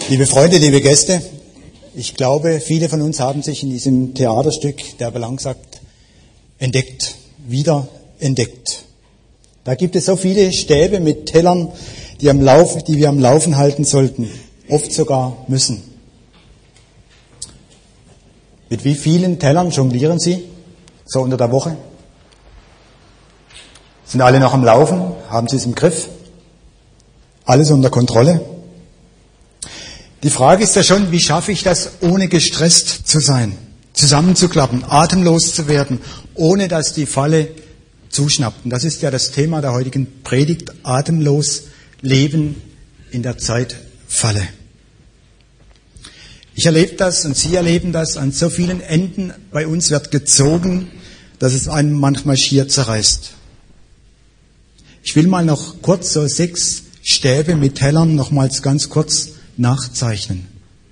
Liebe Freunde, liebe Gäste, ich glaube, viele von uns haben sich in diesem Theaterstück, der Belang sagt, entdeckt, wieder entdeckt. Da gibt es so viele Stäbe mit Tellern, die wir am Laufen halten sollten, oft sogar müssen. Mit wie vielen Tellern jonglieren Sie so unter der Woche? Sind alle noch am Laufen? Haben Sie es im Griff? Alles unter Kontrolle? Die Frage ist ja schon, wie schaffe ich das, ohne gestresst zu sein, zusammenzuklappen, atemlos zu werden, ohne dass die Falle zuschnappt. Und das ist ja das Thema der heutigen Predigt, atemlos leben in der Zeitfalle. Ich erlebe das und Sie erleben das an so vielen Enden. Bei uns wird gezogen, dass es einen manchmal schier zerreißt. Ich will mal noch kurz so 6 Stäbe mit Tellern nochmals ganz kurz nachzeichnen.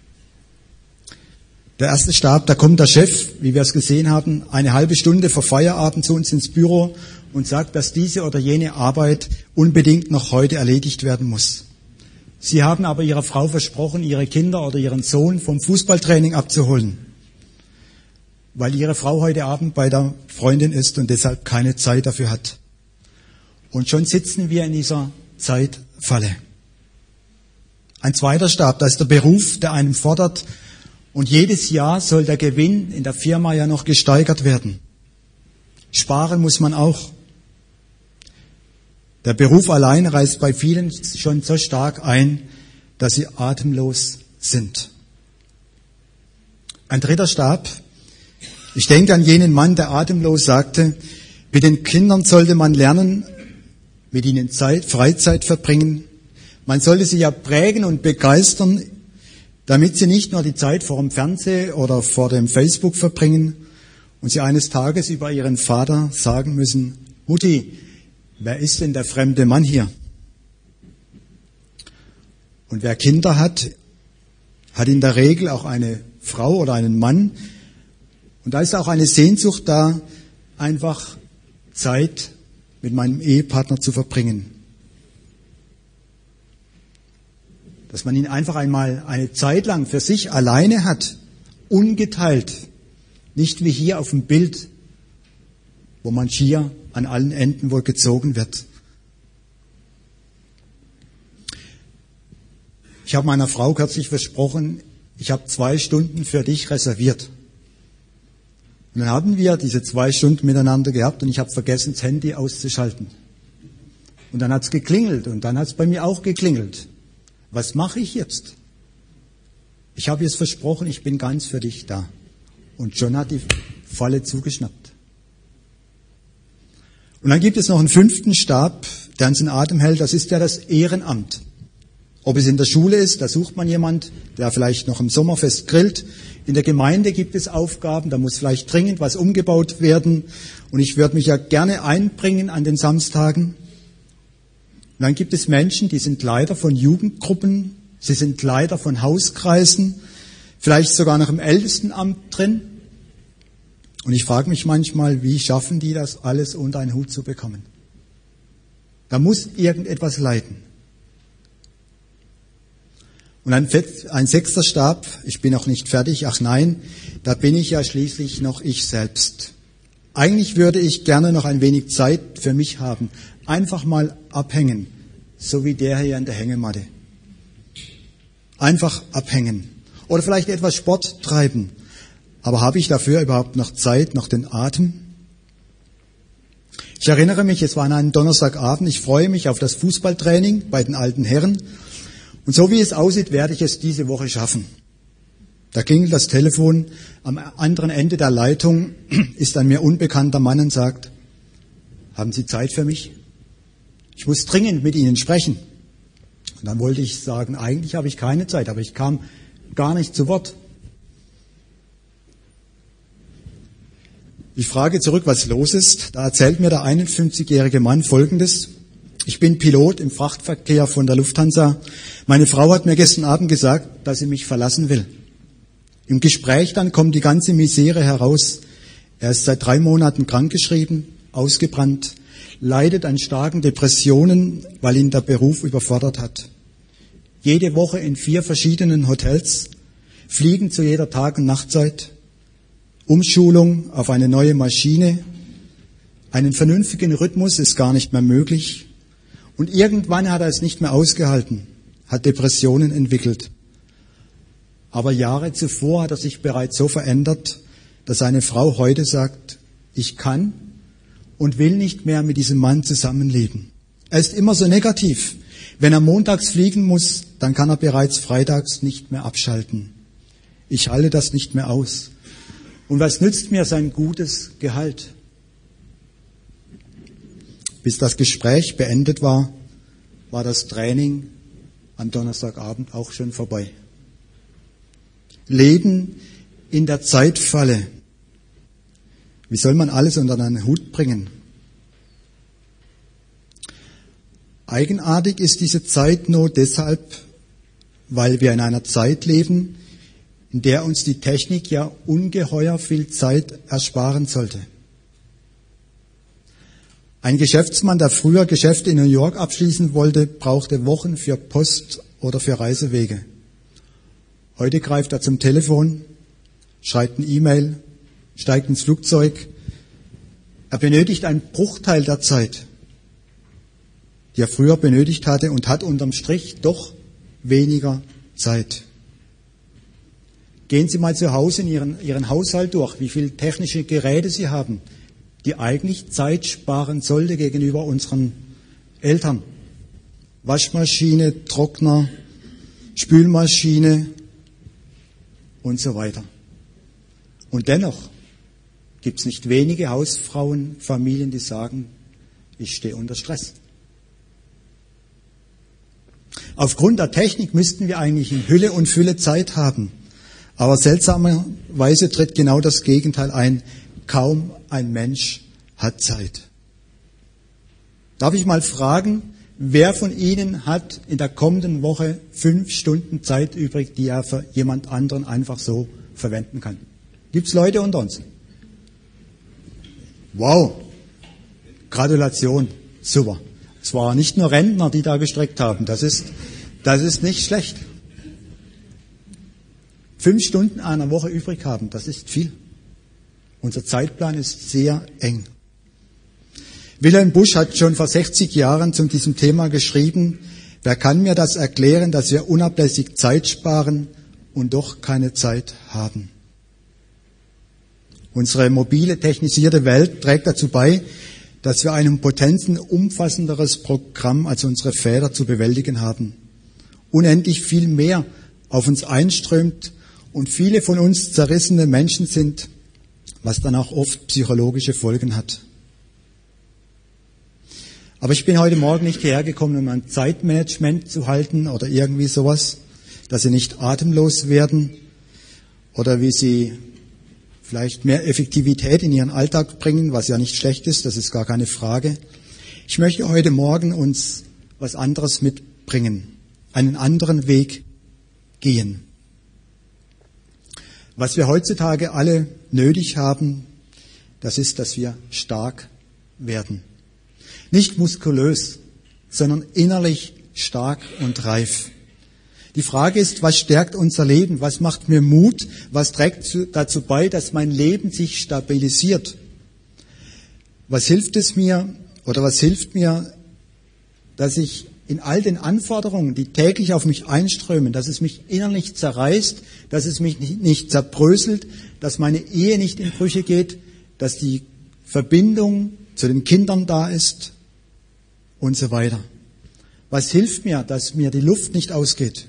Der erste Stab, da kommt der Chef, wie wir es gesehen haben, eine halbe Stunde vor Feierabend zu uns ins Büro und sagt, dass diese oder jene Arbeit unbedingt noch heute erledigt werden muss. Sie haben aber Ihrer Frau versprochen, Ihre Kinder oder Ihren Sohn vom Fußballtraining abzuholen, weil Ihre Frau heute Abend bei der Freundin ist und deshalb keine Zeit dafür hat. Und schon sitzen wir in dieser Zeitfalle. Ein zweiter Stab, das ist der Beruf, der einem fordert. Und jedes Jahr soll der Gewinn in der Firma ja noch gesteigert werden. Sparen muss man auch. Der Beruf allein reißt bei vielen schon so stark ein, dass sie atemlos sind. Ein dritter Stab. Ich denke an jenen Mann, der atemlos sagte, mit den Kindern sollte man lernen, mit ihnen Freizeit verbringen. Man sollte sie ja prägen und begeistern, damit sie nicht nur die Zeit vor dem Fernseher oder vor dem Facebook verbringen und sie eines Tages über ihren Vater sagen müssen, Mutti, wer ist denn der fremde Mann hier? Und wer Kinder hat, hat in der Regel auch eine Frau oder einen Mann. Und da ist auch eine Sehnsucht da, einfach Zeit mit meinem Ehepartner zu verbringen. Dass man ihn einfach einmal eine Zeit lang für sich alleine hat, ungeteilt, nicht wie hier auf dem Bild, wo man schier an allen Enden wohl gezogen wird. Ich habe meiner Frau kürzlich versprochen, ich habe 2 Stunden für dich reserviert. Und dann haben wir diese 2 Stunden miteinander gehabt und ich habe vergessen, das Handy auszuschalten. Und dann hat es geklingelt und dann hat es bei mir auch geklingelt. Was mache ich jetzt? Ich habe jetzt versprochen, ich bin ganz für dich da. Und schon hat die Falle zugeschnappt. Und dann gibt es noch einen 5. Stab, der uns in Atem hält, das ist ja das Ehrenamt. Ob es in der Schule ist, da sucht man jemand, der vielleicht noch im Sommerfest grillt. In der Gemeinde gibt es Aufgaben, da muss vielleicht dringend was umgebaut werden. Und ich würde mich ja gerne einbringen an den Samstagen. Und dann gibt es Menschen, die sind Leiter von Jugendgruppen, sie sind Leiter von Hauskreisen, vielleicht sogar noch im Ältestenamt drin. Und ich frage mich manchmal, wie schaffen die das alles unter einen Hut zu bekommen? Da muss irgendetwas leiden. Und ein 6. Stab, ich bin noch nicht fertig, ach nein, da bin ich ja schließlich noch ich selbst. Eigentlich würde ich gerne noch ein wenig Zeit für mich haben. Einfach mal abhängen, so wie der hier in der Hängematte. Einfach abhängen. Oder vielleicht etwas Sport treiben. Aber habe ich dafür überhaupt noch Zeit, noch den Atem? Ich erinnere mich, es war an einem Donnerstagabend, ich freue mich auf das Fußballtraining bei den alten Herren. Und so wie es aussieht, werde ich es diese Woche schaffen. Da klingelt das Telefon, am anderen Ende der Leitung ist ein mir unbekannter Mann und sagt, haben Sie Zeit für mich? Ich muss dringend mit Ihnen sprechen. Und dann wollte ich sagen, eigentlich habe ich keine Zeit, aber ich kam gar nicht zu Wort. Ich frage zurück, was los ist. Da erzählt mir der 51-jährige Mann Folgendes. Ich bin Pilot im Frachtverkehr von der Lufthansa. Meine Frau hat mir gestern Abend gesagt, dass sie mich verlassen will. Im Gespräch dann kommt die ganze Misere heraus. Er ist seit 3 Monaten krankgeschrieben, ausgebrannt, leidet an starken Depressionen, weil ihn der Beruf überfordert hat. jede Woche in 4 verschiedenen Hotels, Fliegen zu jeder Tag- und Nachtzeit, Umschulung auf eine neue Maschine, einen vernünftigen Rhythmus ist gar nicht mehr möglich. Und irgendwann hat er es nicht mehr ausgehalten, hat Depressionen entwickelt. Aber Jahre zuvor hat er sich bereits so verändert, dass seine Frau heute sagt, ich kann und will nicht mehr mit diesem Mann zusammenleben. Er ist immer so negativ. Wenn er montags fliegen muss, dann kann er bereits freitags nicht mehr abschalten. Ich halte das nicht mehr aus. Und was nützt mir sein gutes Gehalt? Bis das Gespräch beendet war, war das Training am Donnerstagabend auch schon vorbei. Leben in der Zeitfalle. Wie soll man alles unter einen Hut bringen? Eigenartig ist diese Zeitnot deshalb, weil wir in einer Zeit leben, in der uns die Technik ja ungeheuer viel Zeit ersparen sollte. Ein Geschäftsmann, der früher Geschäfte in New York abschließen wollte, brauchte Wochen für Post oder für Reisewege. Heute greift er zum Telefon, schreibt eine E-Mail, steigt ins Flugzeug. Er benötigt einen Bruchteil der Zeit, die er früher benötigt hatte, und hat unterm Strich doch weniger Zeit. Gehen Sie mal zu Hause in Ihren Haushalt durch, wie viele technische Geräte Sie haben, die eigentlich Zeit sparen sollte gegenüber unseren Eltern. Waschmaschine, Trockner, Spülmaschine und so weiter. Und dennoch gibt es nicht wenige Hausfrauen, Familien, die sagen, ich stehe unter Stress. Aufgrund der Technik müssten wir eigentlich in Hülle und Fülle Zeit haben. Aber seltsamerweise tritt genau das Gegenteil ein. Kaum ein Mensch hat Zeit. Darf ich mal fragen, wer von Ihnen hat in der kommenden Woche 5 Stunden Zeit übrig, die er für jemand anderen einfach so verwenden kann? Gibt es Leute unter uns? Wow, Gratulation, super. Es waren nicht nur Rentner, die da gestreckt haben, das ist nicht schlecht. 5 Stunden einer Woche übrig haben, das ist viel. Unser Zeitplan ist sehr eng. Wilhelm Busch hat schon vor 60 Jahren zu diesem Thema geschrieben, wer kann mir das erklären, dass wir unablässig Zeit sparen und doch keine Zeit haben? Unsere mobile, technisierte Welt trägt dazu bei, dass wir ein Potenzen umfassenderes Programm als unsere Väter zu bewältigen haben. Unendlich viel mehr auf uns einströmt und viele von uns zerrissene Menschen sind, was dann auch oft psychologische Folgen hat. Aber ich bin heute Morgen nicht hierher gekommen, um ein Zeitmanagement zu halten oder irgendwie sowas, dass Sie nicht atemlos werden oder wie Sie vielleicht mehr Effektivität in Ihren Alltag bringen, was ja nicht schlecht ist, das ist gar keine Frage. Ich möchte heute Morgen uns was anderes mitbringen, einen anderen Weg gehen. Was wir heutzutage alle nötig haben, das ist, dass wir stark werden. Nicht muskulös, sondern innerlich stark und reif. Die Frage ist, was stärkt unser Leben? Was macht mir Mut? Was trägt dazu bei, dass mein Leben sich stabilisiert? Was hilft es mir oder was hilft mir, dass ich in all den Anforderungen, die täglich auf mich einströmen, dass es mich innerlich zerreißt, dass es mich nicht zerbröselt, dass meine Ehe nicht in Brüche geht, dass die Verbindung zu den Kindern da ist und so weiter. Was hilft mir, dass mir die Luft nicht ausgeht?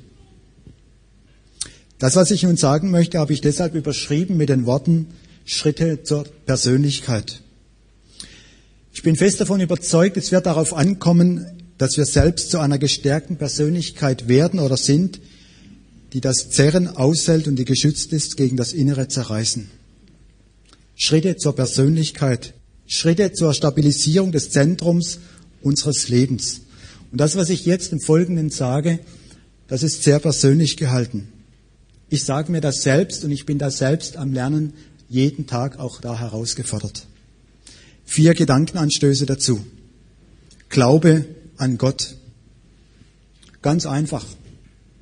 Das, was ich nun sagen möchte, habe ich deshalb überschrieben mit den Worten Schritte zur Persönlichkeit. Ich bin fest davon überzeugt, es wird darauf ankommen, dass wir selbst zu einer gestärkten Persönlichkeit werden oder sind, die das Zerren aushält und die geschützt ist gegen das innere Zerreißen. Schritte zur Persönlichkeit, Schritte zur Stabilisierung des Zentrums unseres Lebens. Und das, was ich jetzt im Folgenden sage, das ist sehr persönlich gehalten. Ich sage mir das selbst und ich bin da selbst am Lernen, jeden Tag auch da herausgefordert. 4 Gedankenanstöße dazu. Glaube an Gott. Ganz einfach.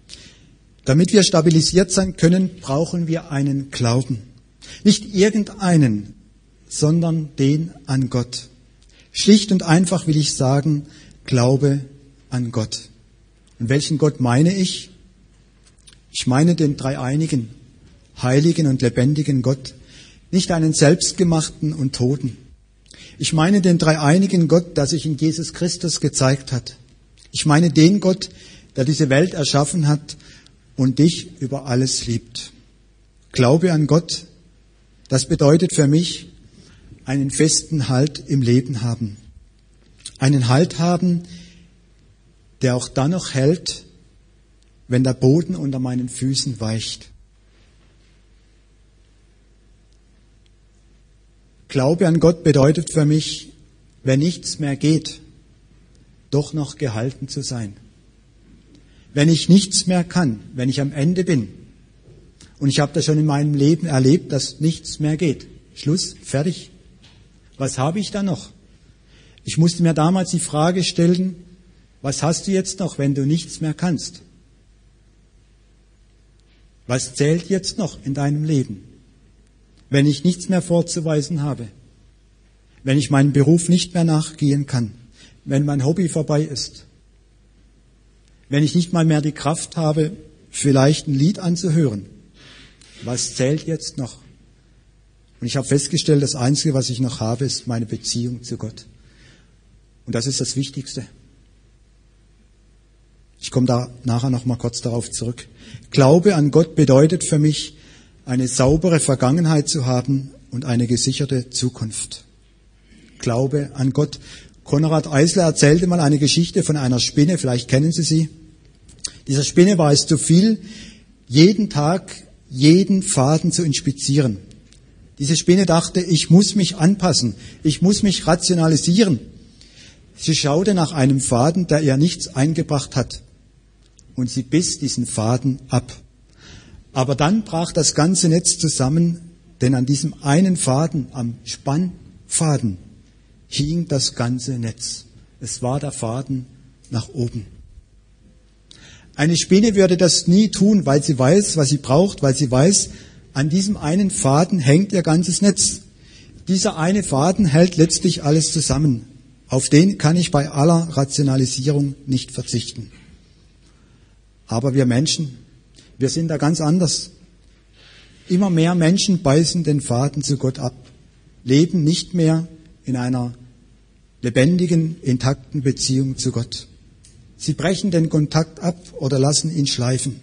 Damit wir stabilisiert sein können, brauchen wir einen Glauben. Nicht irgendeinen, sondern den an Gott. Schlicht und einfach will ich sagen, Glaube an Gott. Und welchen Gott meine ich? Ich meine den dreieinigen, heiligen und lebendigen Gott, nicht einen selbstgemachten und toten. Ich meine den dreieinigen Gott, der sich in Jesus Christus gezeigt hat. Ich meine den Gott, der diese Welt erschaffen hat und dich über alles liebt. Glaube an Gott, das bedeutet für mich, einen festen Halt im Leben haben. Einen Halt haben, der auch dann noch hält, wenn der Boden unter meinen Füßen weicht. Glaube an Gott bedeutet für mich, wenn nichts mehr geht, doch noch gehalten zu sein. Wenn ich nichts mehr kann, wenn ich am Ende bin, und ich habe das schon in meinem Leben erlebt, dass nichts mehr geht. Schluss, fertig. Was habe ich da noch? Ich musste mir damals die Frage stellen, was hast du jetzt noch, wenn du nichts mehr kannst? Was zählt jetzt noch in deinem Leben, wenn ich nichts mehr vorzuweisen habe? Wenn ich meinem Beruf nicht mehr nachgehen kann? Wenn mein Hobby vorbei ist? Wenn ich nicht mal mehr die Kraft habe, vielleicht ein Lied anzuhören? Was zählt jetzt noch? Und ich habe festgestellt, das Einzige, was ich noch habe, ist meine Beziehung zu Gott. Und das ist das Wichtigste. Ich komme da nachher noch mal kurz darauf zurück. Glaube an Gott bedeutet für mich, eine saubere Vergangenheit zu haben und eine gesicherte Zukunft. Glaube an Gott. Konrad Eisler erzählte mal eine Geschichte von einer Spinne, vielleicht kennen Sie sie. Dieser Spinne war es zu viel, jeden Tag jeden Faden zu inspizieren. Diese Spinne dachte, ich muss mich anpassen, ich muss mich rationalisieren. Sie schaute nach einem Faden, der ihr nichts eingebracht hat. Und sie biss diesen Faden ab. Aber dann brach das ganze Netz zusammen, denn an diesem einen Faden, am Spannfaden, hing das ganze Netz. Es war der Faden nach oben. Eine Spinne würde das nie tun, weil sie weiß, was sie braucht, weil sie weiß, an diesem einen Faden hängt ihr ganzes Netz. Dieser eine Faden hält letztlich alles zusammen. Auf den kann ich bei aller Rationalisierung nicht verzichten. Aber wir Menschen, wir sind da ganz anders. Immer mehr Menschen beißen den Faden zu Gott ab, leben nicht mehr in einer lebendigen, intakten Beziehung zu Gott. Sie brechen den Kontakt ab oder lassen ihn schleifen.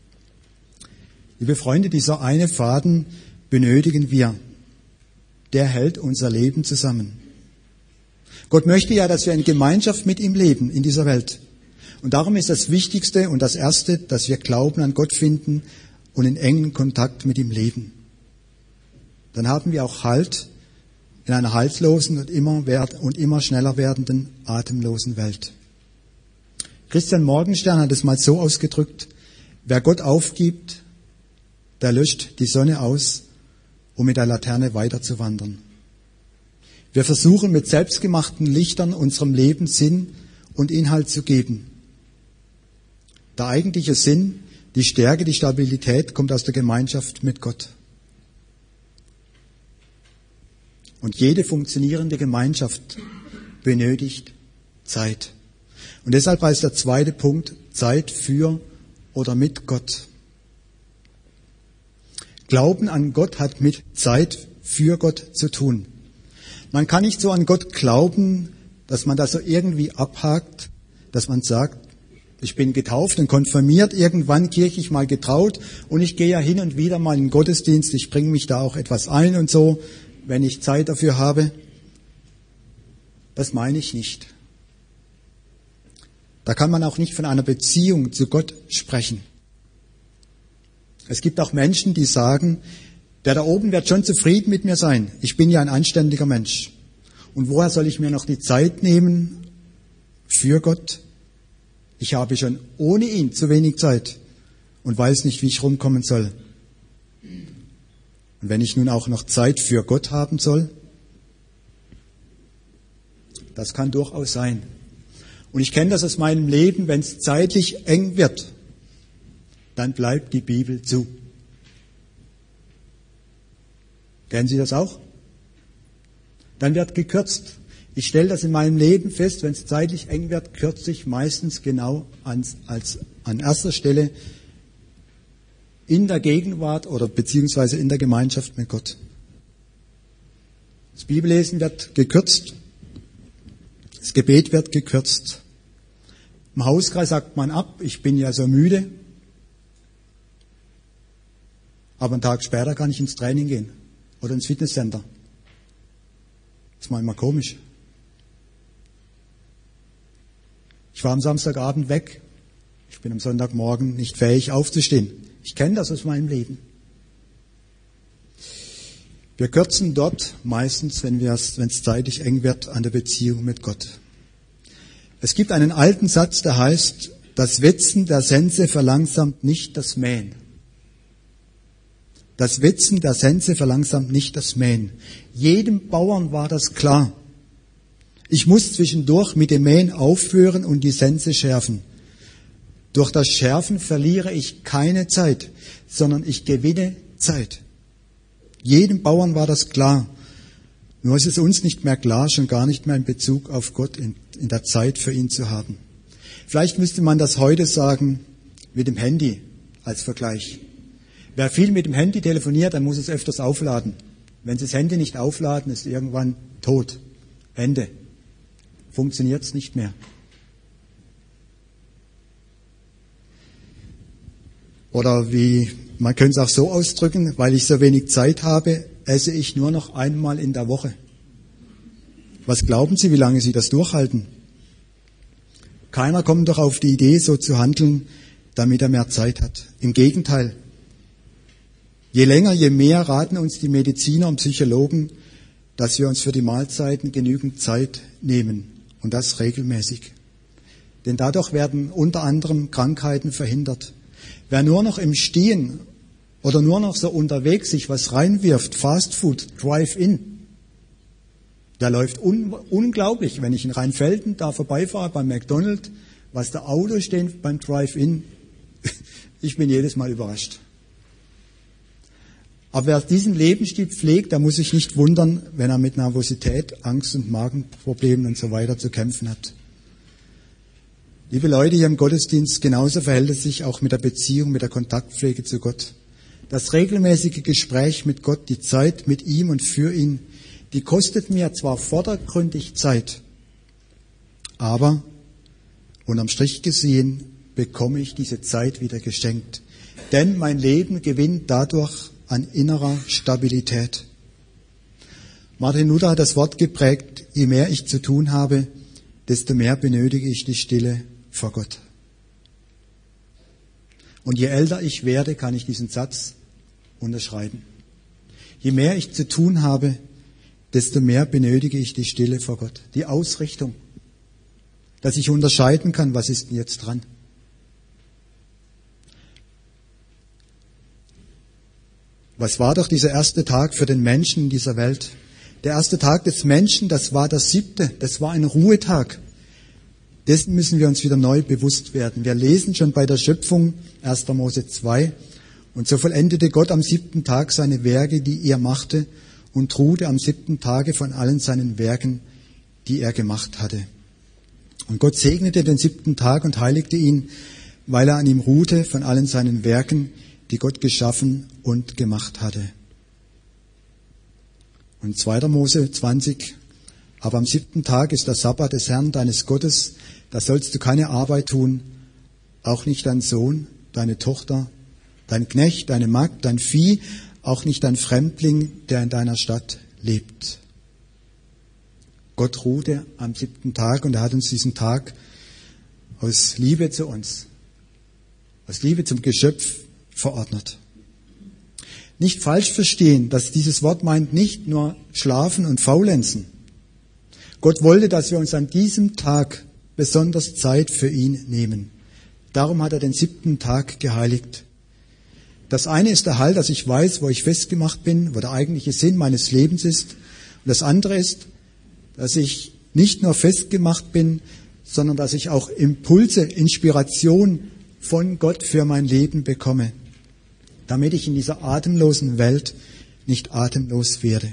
Liebe Freunde, dieser eine Faden benötigen wir. Der hält unser Leben zusammen. Gott möchte ja, dass wir in Gemeinschaft mit ihm leben in dieser Welt. Und darum ist das Wichtigste und das Erste, dass wir Glauben an Gott finden und in engen Kontakt mit ihm leben. Dann haben wir auch Halt in einer haltlosen und immer schneller werdenden, atemlosen Welt. Christian Morgenstern hat es mal so ausgedrückt, wer Gott aufgibt, der löscht die Sonne aus, um mit der Laterne weiterzuwandern. Wir versuchen mit selbstgemachten Lichtern unserem Leben Sinn und Inhalt zu geben. Der eigentliche Sinn, die Stärke, die Stabilität kommt aus der Gemeinschaft mit Gott. Und jede funktionierende Gemeinschaft benötigt Zeit. Und deshalb heißt der zweite Punkt Zeit für oder mit Gott. Glauben an Gott hat mit Zeit für Gott zu tun. Man kann nicht so an Gott glauben, dass man das so irgendwie abhakt, dass man sagt, ich bin getauft und konfirmiert, irgendwann kirchlich mal getraut und ich gehe ja hin und wieder mal in den Gottesdienst, ich bringe mich da auch etwas ein und so, wenn ich Zeit dafür habe. Das meine ich nicht. Da kann man auch nicht von einer Beziehung zu Gott sprechen. Es gibt auch Menschen, die sagen, der da oben wird schon zufrieden mit mir sein. Ich bin ja ein anständiger Mensch. Und woher soll ich mir noch die Zeit nehmen für Gott? Ich habe schon ohne ihn zu wenig Zeit und weiß nicht, wie ich rumkommen soll. Und wenn ich nun auch noch Zeit für Gott haben soll, das kann durchaus sein. Und ich kenne das aus meinem Leben, wenn es zeitlich eng wird, dann bleibt die Bibel zu. Kennen Sie das auch? Dann wird gekürzt. Ich stelle das in meinem Leben fest, wenn es zeitlich eng wird, kürze ich meistens genau an erster Stelle in der Gegenwart oder beziehungsweise in der Gemeinschaft mit Gott. Das Bibellesen wird gekürzt, das Gebet wird gekürzt. Im Hauskreis sagt man ab, ich bin ja so müde, aber einen Tag später kann ich ins Training gehen oder ins Fitnesscenter. Das ist manchmal komisch. Ich war am Samstagabend weg. Ich bin am Sonntagmorgen nicht fähig aufzustehen. Ich kenne das aus meinem Leben. Wir kürzen dort meistens, wenn es zeitlich eng wird, an der Beziehung mit Gott. Es gibt einen alten Satz, der heißt, das Wetzen der Sense verlangsamt nicht das Mähen. Das Wetzen der Sense verlangsamt nicht das Mähen. Jedem Bauern war das klar. Ich muss zwischendurch mit dem Mähen aufhören und die Sense schärfen. Durch das Schärfen verliere ich keine Zeit, sondern ich gewinne Zeit. Jedem Bauern war das klar. Nur ist es uns nicht mehr klar, schon gar nicht mehr in Bezug auf Gott in der Zeit für ihn zu haben. Vielleicht müsste man das heute sagen mit dem Handy als Vergleich. Wer viel mit dem Handy telefoniert, dann muss es öfters aufladen. Wenn Sie das Handy nicht aufladen, ist irgendwann tot. Ende. Funktioniert es nicht mehr. Oder man könnte es auch so ausdrücken, weil ich so wenig Zeit habe, esse ich nur noch einmal in der Woche. Was glauben Sie, wie lange Sie das durchhalten? Keiner kommt doch auf die Idee, so zu handeln, damit er mehr Zeit hat. Im Gegenteil. Je länger, je mehr raten uns die Mediziner und Psychologen, dass wir uns für die Mahlzeiten genügend Zeit nehmen. Und das regelmäßig. Denn dadurch werden unter anderem Krankheiten verhindert. Wer nur noch im Stehen oder nur noch so unterwegs sich was reinwirft, Fast Food, Drive-In, der läuft unglaublich. Wenn ich in Rheinfelden da vorbeifahre beim McDonald's, was da Autos stehen beim Drive-In, ich bin jedes Mal überrascht. Aber wer diesen Lebensstil pflegt, der muss sich nicht wundern, wenn er mit Nervosität, Angst und Magenproblemen und so weiter zu kämpfen hat. Liebe Leute hier im Gottesdienst, genauso verhält es sich auch mit der Beziehung, mit der Kontaktpflege zu Gott. Das regelmäßige Gespräch mit Gott, die Zeit mit ihm und für ihn, die kostet mir zwar vordergründig Zeit, aber unterm Strich gesehen bekomme ich diese Zeit wieder geschenkt. Denn mein Leben gewinnt dadurch an innerer Stabilität. Martin Luther hat das Wort geprägt, je mehr ich zu tun habe, desto mehr benötige ich die Stille vor Gott. Und je älter ich werde, kann ich diesen Satz unterschreiben. Je mehr ich zu tun habe, desto mehr benötige ich die Stille vor Gott. Die Ausrichtung, dass ich unterscheiden kann, was ist denn jetzt dran. Was war doch dieser erste Tag für den Menschen in dieser Welt? Der erste Tag des Menschen, das war das 7., das war ein Ruhetag. Dessen müssen wir uns wieder neu bewusst werden. Wir lesen schon bei der Schöpfung, 1. Mose 2, und so vollendete Gott am 7. Tag seine Werke, die er machte, und ruhte am 7. Tage von allen seinen Werken, die er gemacht hatte. Und Gott segnete den 7. Tag und heiligte ihn, weil er an ihm ruhte von allen seinen Werken, die Gott geschaffen und gemacht hatte. Und 2. Mose 20, aber am 7. Tag ist der Sabbat des Herrn deines Gottes, da sollst du keine Arbeit tun, auch nicht dein Sohn, deine Tochter, dein Knecht, deine Magd, dein Vieh, auch nicht dein Fremdling, der in deiner Stadt lebt. Gott ruhte am 7. Tag und er hat uns diesen Tag aus Liebe zu uns, aus Liebe zum Geschöpf verordnet. Nicht falsch verstehen, dass dieses Wort meint nicht nur schlafen und faulenzen. Gott wollte, dass wir uns an diesem Tag besonders Zeit für ihn nehmen. Darum hat er den 7. Tag geheiligt. Das eine ist der Halt, dass ich weiß, wo ich festgemacht bin, wo der eigentliche Sinn meines Lebens ist. Und das andere ist, dass ich nicht nur festgemacht bin, sondern dass ich auch Impulse, Inspiration von Gott für mein Leben bekomme, damit ich in dieser atemlosen Welt nicht atemlos werde.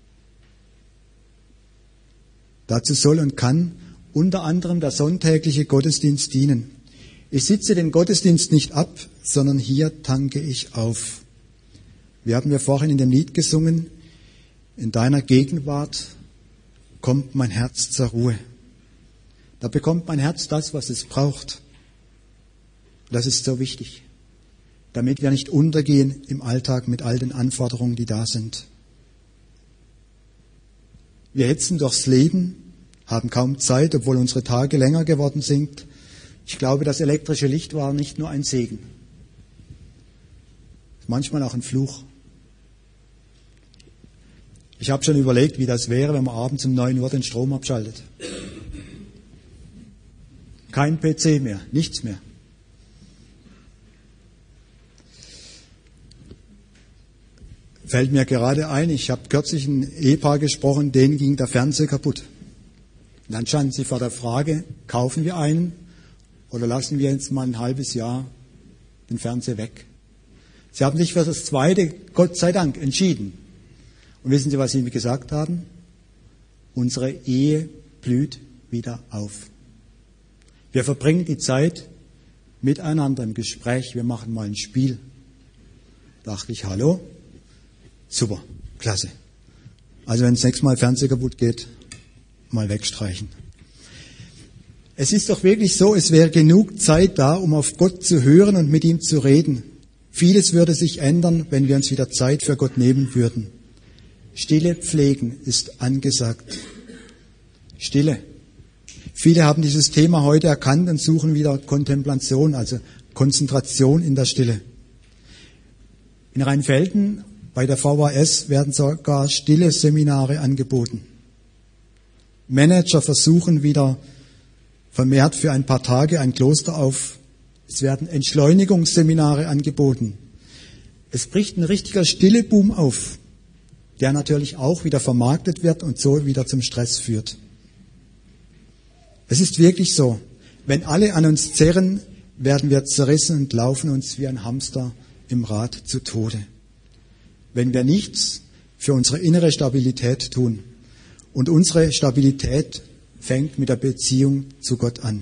Dazu soll und kann unter anderem der sonntägliche Gottesdienst dienen. Ich sitze den Gottesdienst nicht ab, sondern hier tanke ich auf. Wir haben ja vorhin in dem Lied gesungen, in deiner Gegenwart kommt mein Herz zur Ruhe. Da bekommt mein Herz das, was es braucht. Das ist so wichtig, damit wir nicht untergehen im Alltag mit all den Anforderungen, die da sind. Wir hetzen durchs Leben, haben kaum Zeit, obwohl unsere Tage länger geworden sind. Ich glaube, das elektrische Licht war nicht nur ein Segen, manchmal auch ein Fluch. Ich habe schon überlegt, wie das wäre, wenn man abends um 9 Uhr den Strom abschaltet. Kein PC mehr, nichts mehr. Fällt mir gerade ein, ich habe kürzlich ein Ehepaar gesprochen, denen ging der Fernseher kaputt. Und dann standen sie vor der Frage, kaufen wir einen oder lassen wir jetzt mal ein halbes Jahr den Fernseher weg. Sie haben sich für das zweite, Gott sei Dank, entschieden. Und wissen Sie, was Sie mir gesagt haben? Unsere Ehe blüht wieder auf. Wir verbringen die Zeit miteinander im Gespräch, wir machen mal ein Spiel. Dachte ich, hallo? Super, klasse. Also wenn das nächste Mal Fernseher kaputt geht, mal wegstreichen. Es ist doch wirklich so, es wäre genug Zeit da, um auf Gott zu hören und mit ihm zu reden. Vieles würde sich ändern, wenn wir uns wieder Zeit für Gott nehmen würden. Stille pflegen ist angesagt. Stille. Viele haben dieses Thema heute erkannt und suchen wieder Kontemplation, also Konzentration in der Stille. In Rheinfelden bei der VHS werden sogar stille Seminare angeboten. Manager versuchen wieder vermehrt für ein paar Tage ein Kloster auf. Es werden Entschleunigungsseminare angeboten. Es bricht ein richtiger Stilleboom auf, der natürlich auch wieder vermarktet wird und so wieder zum Stress führt. Es ist wirklich so, wenn alle an uns zerren, werden wir zerrissen und laufen uns wie ein Hamster im Rad zu Tode. Wenn wir nichts für unsere innere Stabilität tun. Und unsere Stabilität fängt mit der Beziehung zu Gott an.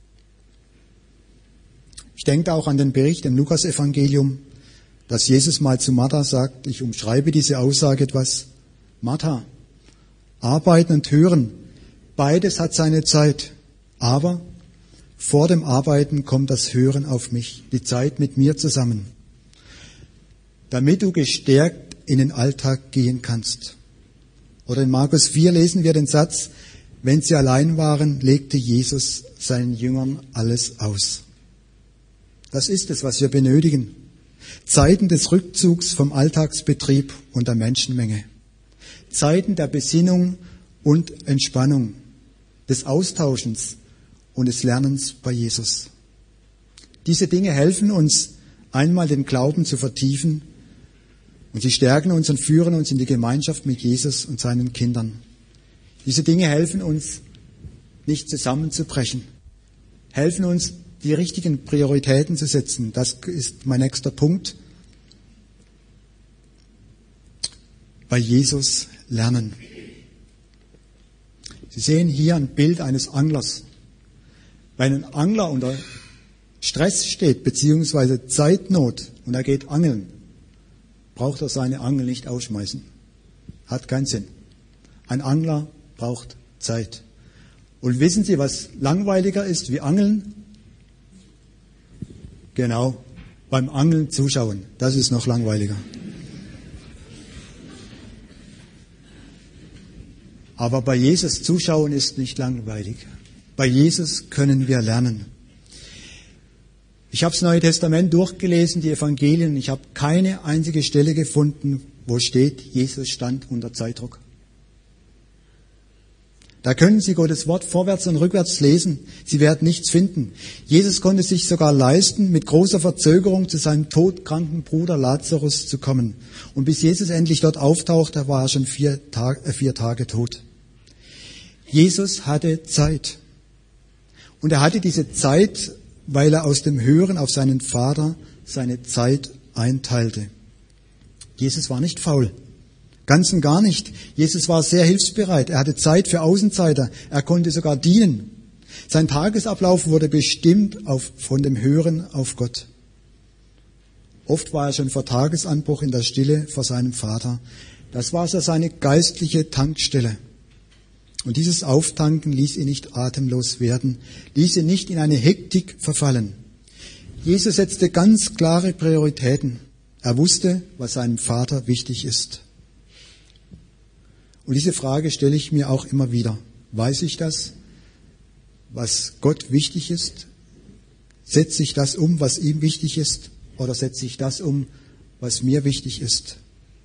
Ich denke auch an den Bericht im Lukasevangelium, dass Jesus mal zu Martha sagt, ich umschreibe diese Aussage etwas, Martha, arbeiten und hören, beides hat seine Zeit, aber vor dem Arbeiten kommt das Hören auf mich, die Zeit mit mir zusammen, damit du gestärkt in den Alltag gehen kannst. Oder in Markus 4 lesen wir den Satz, wenn sie allein waren, legte Jesus seinen Jüngern alles aus. Das ist es, was wir benötigen. Zeiten des Rückzugs vom Alltagsbetrieb und der Menschenmenge. Zeiten der Besinnung und Entspannung, des Austauschens und des Lernens bei Jesus. Diese Dinge helfen uns, einmal den Glauben zu vertiefen und sie stärken uns und führen uns in die Gemeinschaft mit Jesus und seinen Kindern. Diese Dinge helfen uns, nicht zusammenzubrechen, helfen uns, die richtigen Prioritäten zu setzen. Das ist mein nächster Punkt. Bei Jesus lernen. Sie sehen hier ein Bild eines Anglers. Wenn ein Angler unter Stress steht, beziehungsweise Zeitnot, und er geht angeln, braucht er seine Angel nicht ausschmeißen. Hat keinen Sinn. Ein Angler braucht Zeit. Und wissen Sie, was langweiliger ist wie Angeln? Genau, beim Angeln zuschauen. Das ist noch langweiliger. Aber bei Jesus zuschauen ist nicht langweilig. Bei Jesus können wir lernen. Ich habe das Neue Testament durchgelesen, die Evangelien. Ich habe keine einzige Stelle gefunden, wo steht, Jesus stand unter Zeitdruck. Da können Sie Gottes Wort vorwärts und rückwärts lesen. Sie werden nichts finden. Jesus konnte sich sogar leisten, mit großer Verzögerung zu seinem todkranken Bruder Lazarus zu kommen. Und bis Jesus endlich dort auftauchte, war er schon 4 Tage tot. Jesus hatte Zeit. Und er hatte diese Zeit, weil er aus dem Hören auf seinen Vater seine Zeit einteilte. Jesus war nicht faul. Ganz und gar nicht. Jesus war sehr hilfsbereit. Er hatte Zeit für Außenseiter. Er konnte sogar dienen. Sein Tagesablauf wurde bestimmt von dem Hören auf Gott. Oft war er schon vor Tagesanbruch in der Stille vor seinem Vater. Das war so seine geistliche Tankstelle. Und dieses Auftanken ließ ihn nicht atemlos werden, ließ ihn nicht in eine Hektik verfallen. Jesus setzte ganz klare Prioritäten. Er wusste, was seinem Vater wichtig ist. Und diese Frage stelle ich mir auch immer wieder. Weiß ich das, was Gott wichtig ist? Setze ich das um, was ihm wichtig ist? Oder setze ich das um, was mir wichtig ist?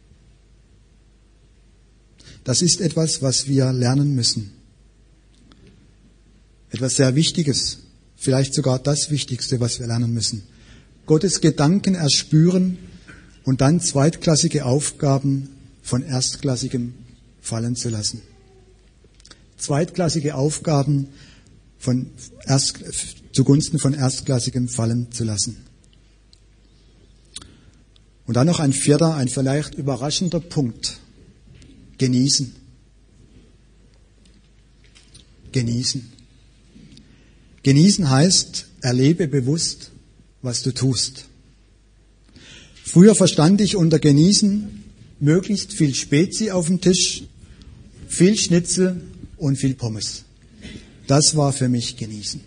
Das ist etwas, was wir lernen müssen. Etwas sehr Wichtiges, vielleicht sogar das Wichtigste, was wir lernen müssen. Gottes Gedanken erspüren und dann zweitklassige Aufgaben von erstklassigem fallen zu lassen. Zweitklassige Aufgaben zugunsten von erstklassigem fallen zu lassen. Und dann noch ein vierter, ein vielleicht überraschender Punkt. Genießen. Genießen. Genießen heißt, erlebe bewusst, was du tust. Früher verstand ich unter Genießen möglichst viel Spezi auf dem Tisch, viel Schnitzel und viel Pommes. Das war für mich Genießen.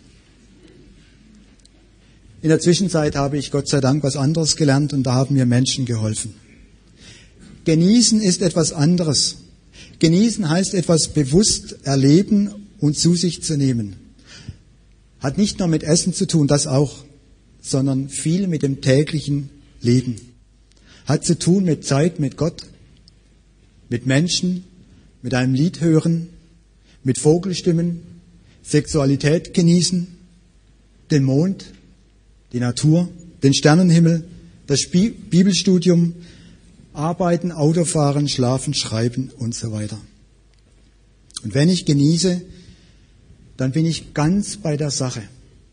In der Zwischenzeit habe ich Gott sei Dank was anderes gelernt und da haben mir Menschen geholfen. Genießen ist etwas anderes. Genießen heißt etwas bewusst erleben und zu sich zu nehmen. Hat nicht nur mit Essen zu tun, das auch, sondern viel mit dem täglichen Leben. Hat zu tun mit Zeit mit Gott, mit Menschen, mit einem Lied hören, mit Vogelstimmen, Sexualität genießen, den Mond, die Natur, den Sternenhimmel, das Bibelstudium, Arbeiten, Autofahren, Schlafen, Schreiben und so weiter. Und wenn ich genieße, dann bin ich ganz bei der Sache.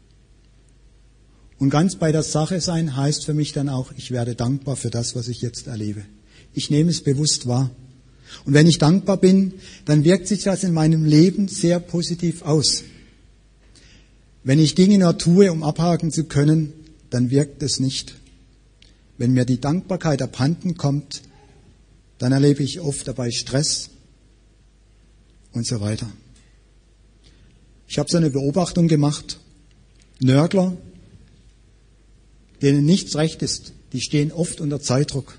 Und ganz bei der Sache sein heißt für mich dann auch, ich werde dankbar für das, was ich jetzt erlebe. Ich nehme es bewusst wahr. Und wenn ich dankbar bin, dann wirkt sich das in meinem Leben sehr positiv aus. Wenn ich Dinge nur tue, um abhaken zu können, dann wirkt es nicht. Wenn mir die Dankbarkeit abhanden kommt, dann erlebe ich oft dabei Stress und so weiter. Ich habe so eine Beobachtung gemacht. Nörgler, denen nichts recht ist, die stehen oft unter Zeitdruck.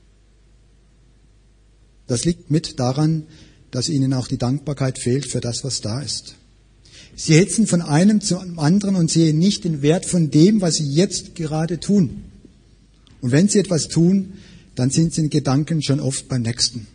Das liegt mit daran, dass ihnen auch die Dankbarkeit fehlt für das, was da ist. Sie hetzen von einem zum anderen und sehen nicht den Wert von dem, was sie jetzt gerade tun. Und wenn sie etwas tun, dann sind sie in Gedanken schon oft beim Nächsten.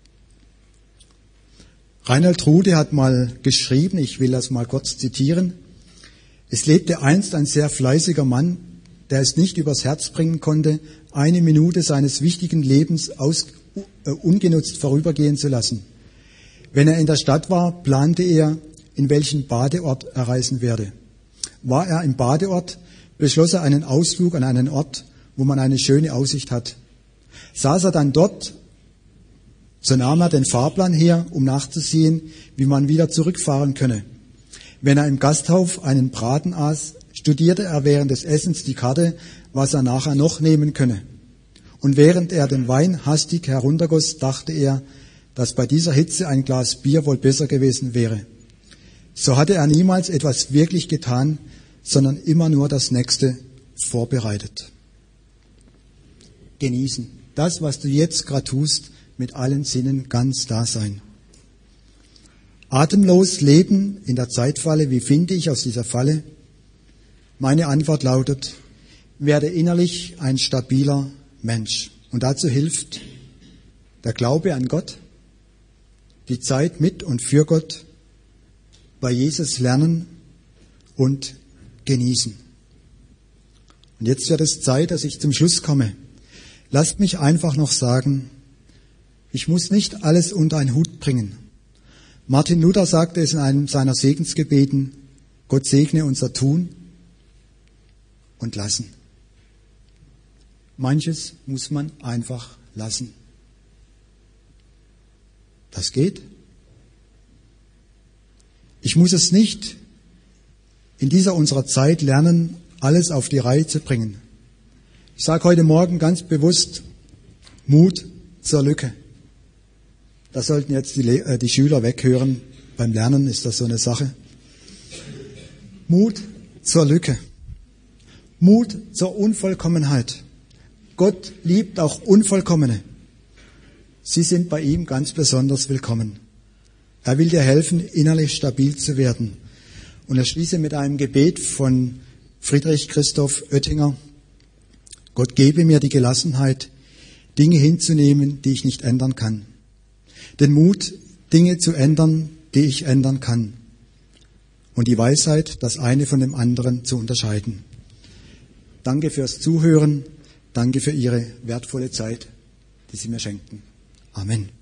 Reinhold Trude hat mal geschrieben, ich will das mal kurz zitieren: Es lebte einst ein sehr fleißiger Mann, der es nicht übers Herz bringen konnte, eine Minute seines wichtigen Lebens ungenutzt vorübergehen zu lassen. Wenn er in der Stadt war, plante er, in welchen Badeort er reisen werde. War er im Badeort, beschloss er einen Ausflug an einen Ort, wo man eine schöne Aussicht hat. Saß er dann dort, so nahm er den Fahrplan her, um nachzusehen, wie man wieder zurückfahren könne. Wenn er im Gasthof einen Braten aß, studierte er während des Essens die Karte, was er nachher noch nehmen könne. Und während er den Wein hastig heruntergoss, dachte er, dass bei dieser Hitze ein Glas Bier wohl besser gewesen wäre. So hatte er niemals etwas wirklich getan, sondern immer nur das Nächste vorbereitet. Genießen. Das, was du jetzt gerade tust, mit allen Sinnen ganz da sein. Atemlos leben in der Zeitfalle. Wie finde ich aus dieser Falle? Meine Antwort lautet: Werde innerlich ein stabiler Mensch. Und dazu hilft der Glaube an Gott, die Zeit mit und für Gott, bei Jesus lernen und genießen. Und jetzt wird es Zeit, dass ich zum Schluss komme. Lasst mich einfach noch sagen, ich muss nicht alles unter einen Hut bringen. Martin Luther sagte es in einem seiner Segensgebeten: Gott segne unser Tun und lassen. Manches muss man einfach lassen. Das geht. Ich muss es nicht in dieser unserer Zeit lernen, alles auf die Reihe zu bringen. Ich sage heute Morgen ganz bewusst Mut zur Lücke. Da sollten jetzt die Schüler weghören. Beim Lernen ist das so eine Sache. Mut zur Lücke. Mut zur Unvollkommenheit. Gott liebt auch Unvollkommene. Sie sind bei ihm ganz besonders willkommen. Er will dir helfen, innerlich stabil zu werden. Und ich schließe mit einem Gebet von Friedrich Christoph Oettinger. Gott gebe mir die Gelassenheit, Dinge hinzunehmen, die ich nicht ändern kann. Den Mut, Dinge zu ändern, die ich ändern kann. Und die Weisheit, das eine von dem anderen zu unterscheiden. Danke fürs Zuhören. Danke für Ihre wertvolle Zeit, die Sie mir schenken. Amen.